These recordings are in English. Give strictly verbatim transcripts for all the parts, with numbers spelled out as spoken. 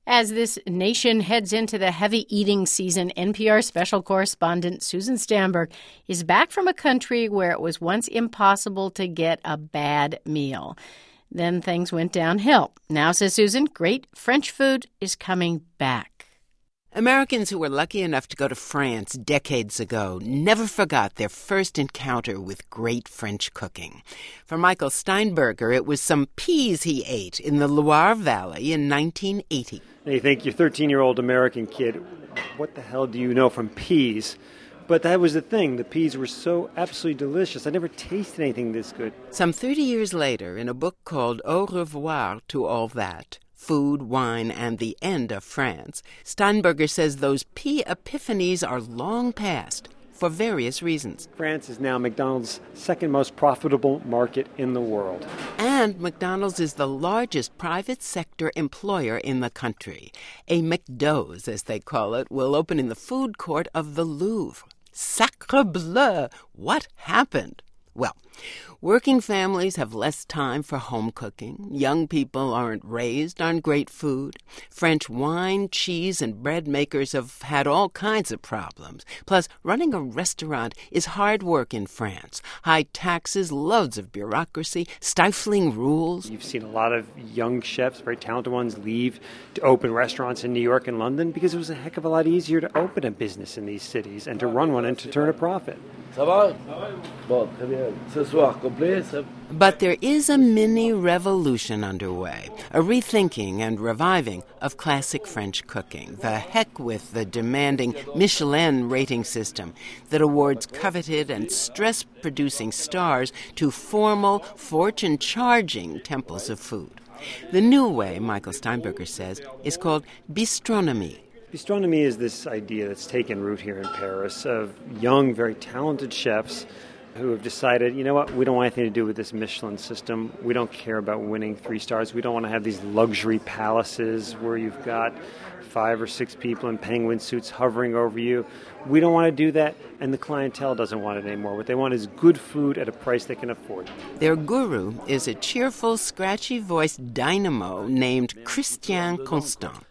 As this nation heads into the heavy eating season, N P R special correspondent Susan Stamberg is back from a country where it was once impossible to get a bad meal. Then things went downhill. Now, says Susan, great French food is coming back. Americans who were lucky enough to go to France decades ago never forgot their first encounter with great French cooking. For Michael Steinberger, it was some peas he ate in the Loire Valley in nineteen eighty. And you think, your thirteen-year-old American kid, what the hell do you know from peas? But that was the thing. The peas were so absolutely delicious. I never tasted anything this good. Some thirty years later, in a book called Au revoir to all that, Food, Wine, and the End of France, Steinberger says those pea epiphanies are long past for various reasons. France is now McDonald's second most profitable market in the world. And McDonald's is the largest private sector employer in the country. A McDo's, as they call it, will open in the food court of the Louvre. Sacre bleu! What happened? Well, working families have less time for home cooking. Young people aren't raised on great food. French wine, cheese, and bread makers have had all kinds of problems. Plus, running a restaurant is hard work in France. High taxes, loads of bureaucracy, stifling rules. You've seen a lot of young chefs, very talented ones, leave to open restaurants in New York and London because it was a heck of a lot easier to open a business in these cities and to run one and to turn a profit. Ça va? Bon, très bien. Ce soir, complet, ça... But there is a mini revolution underway, a rethinking and reviving of classic French cooking. The heck with the demanding Michelin rating system that awards coveted and stress-producing stars to formal, fortune-charging temples of food. The new way, Michael Steinberger says, is called bistronomie. Bistronomie is this idea that's taken root here in Paris of young, very talented chefs who have decided, you know what, we don't want anything to do with this Michelin system. We don't care about winning three stars. We don't want to have these luxury palaces where you've got five or six people in penguin suits hovering over you. We don't want to do that, and the clientele doesn't want it anymore. What they want is good food at a price they can afford. Their guru is a cheerful, scratchy-voiced dynamo named Christian Constant.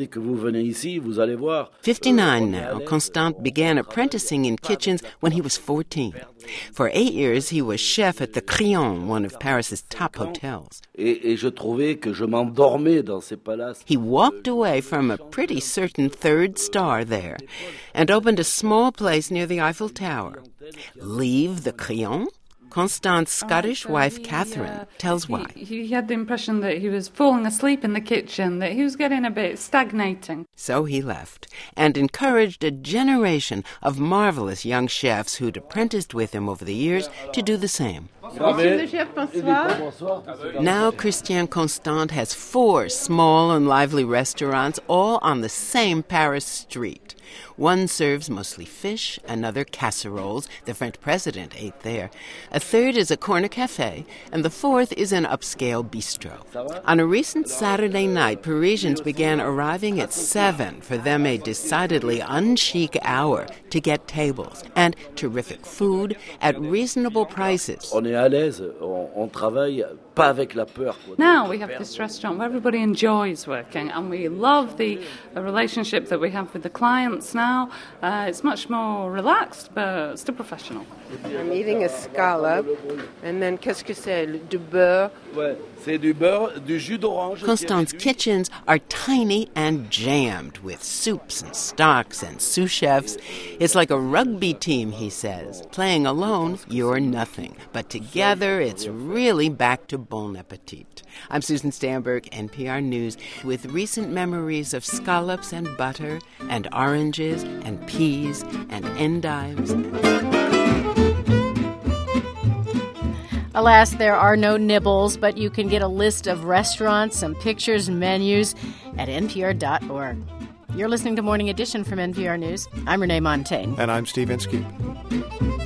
fifty-nine now, Constant began apprenticing in kitchens when he was fourteen. For eight years, he was chef at the Crillon, one of Paris's top hotels. He walked away from a pretty certain third star there and opened a small place near the Eiffel Tower. Leave the Crillon? Constant's Scottish oh, wife, he, Catherine, uh, tells why. He, he had the impression that he was falling asleep in the kitchen, that he was getting a bit stagnating. So he left and encouraged a generation of marvelous young chefs who'd apprenticed with him over the years to do the same. Now Christian Constant has four small and lively restaurants, all on the same Paris street. One serves mostly fish, another casseroles. The French president ate there. A third is a corner cafe, and the fourth is an upscale bistro. On a recent Saturday night, Parisians began arriving at seven, for them a decidedly unchic hour, to get tables and terrific food at reasonable prices. Now we have this restaurant where everybody enjoys working, and we love the, the relationship that we have with the clients now. Uh, it's much more relaxed, but still professional. I'm eating a scallop, and then qu'est-ce que c'est? Du beurre. Constant's kitchens are tiny and jammed with soups and stocks and sous chefs. It's like a rugby team, he says. Playing alone, you're nothing. But together, it's really back to bon appetit. I'm Susan Stamberg, N P R News, with recent memories of scallops and butter and oranges and peas and endives. Alas, there are no nibbles, but you can get a list of restaurants, some pictures and menus at N P R dot org. You're listening to Morning Edition from N P R News. I'm Renee Montaigne. And I'm Steve Inskeep.